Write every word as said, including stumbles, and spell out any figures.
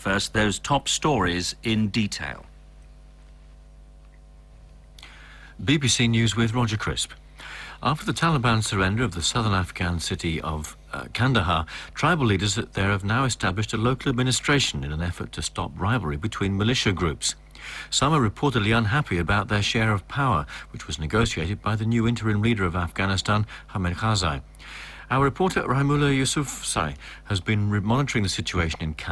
First, those top stories in detail. B B C News with Roger Crisp. After the Taliban surrender of the southern Afghan city of uh, Kandahar, tribal leaders there have now established a local administration in an effort to stop rivalry between militia groups. Some are reportedly unhappy about their share of power, which was negotiated by the new interim leader of Afghanistan, Hamid Karzai. Our reporter Rahimullah Yousafzai has been monitoring the situation in Kandahar.